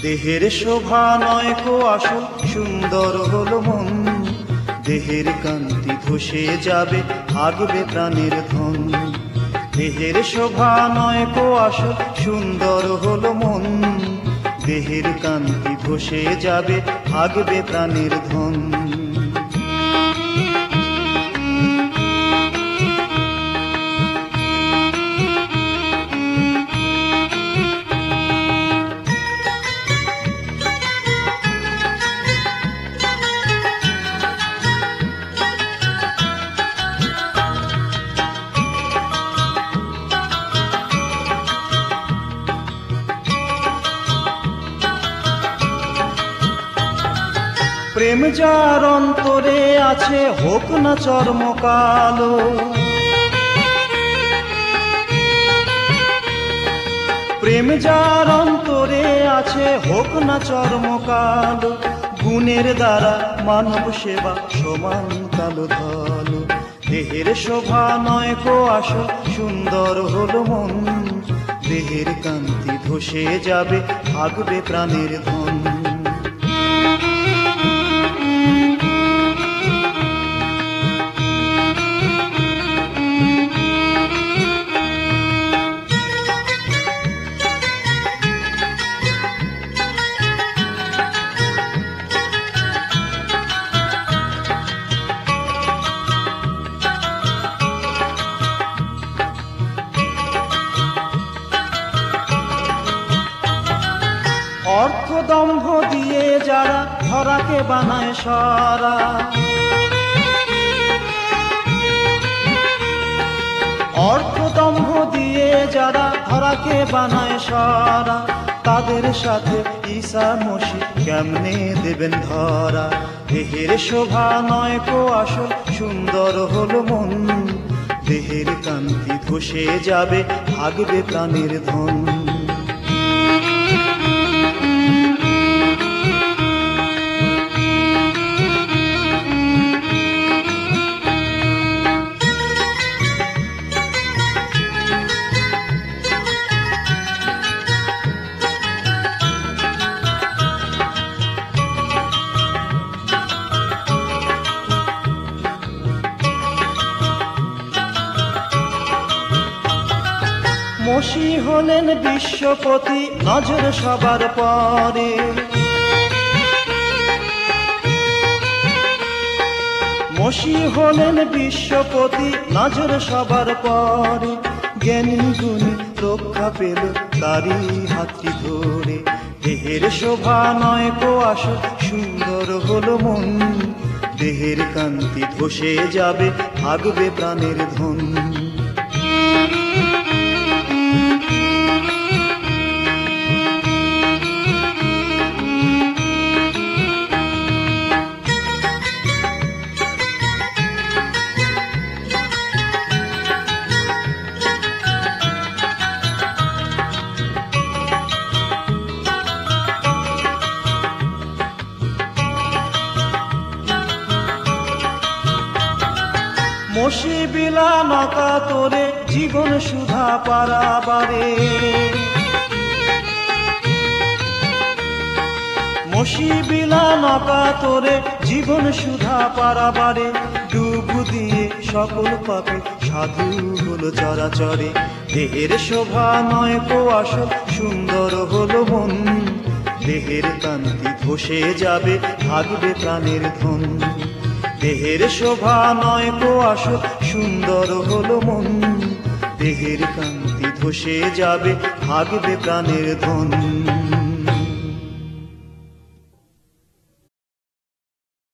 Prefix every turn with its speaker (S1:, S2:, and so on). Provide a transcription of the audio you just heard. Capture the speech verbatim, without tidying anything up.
S1: দেহের শোভা নয় কো আসল, সুন্দর হলো মন। দেহের কান্তি ধসে যাবে, থাকবে প্রাণের ধন। দেহের শোভা নয় কো আসল, সুন্দর হলো মন। দেহের কান্তি ধসে যাবে, থাকবে প্রাণের ধন। প্রেম যার অন্তরে আছে, হোক না চর্মকালো। প্রেম যার অন্তরে আছে, হোক না চর্মকালো। গুণের দ্বারা মানব সেবা সমান কালো ধলো। দেহের শোভা নয় কো আসল, সুন্দর হলো মন। দেহের কান্তি ধসে যাবে, থাকবে প্রাণের ধন। অর্থ দম্ভ দিয়ে যারা ধরাকে বানায় সারা, অর্থ দম্ভ দিয়ে যারা ধরাকে বানায় সারা, তাদের সাথে ঈসা মসিহ কেমনে দেবেন ধরা। দেহের শোভা নয় কো আসল, সুন্দর হলো মন। দেহের কান্তি ধসে যাবে, থাকবে প্রাণের ধন। মসিহ হলেন বিশ্বপতি, নজর সবার পরে। মসিহ হলেন বিশ্বপতি, নজর সবার পরে। জ্ঞানী গুণী রক্ষা পেল তারি হাতটি ধরে। দেহের শোভা নয় কো আসল, সুন্দর হলো মন। দেহের কান্তি ধসে যাবে, থাকবে প্রাণের ধন। মসিহ বিলা নকা তোরে, জীবন সুধা পারাবারে। মসিহ বিলা নকা তোরে, জীবন সুধা পারাবারে। ডুব দিয়ে সকল পাপে সাধু হলো চরাচরে। দেহের শোভা নয় কো আসল, সুন্দর হলো মন। দেহের কান্তি ধসে যাবে, থাকবে প্রাণের ধন। দেহের শোভা নয় কো আসল, সুন্দর হলো মন। দেহের কান্তি ধসে যাবে, থাকবে প্রাণের ধন।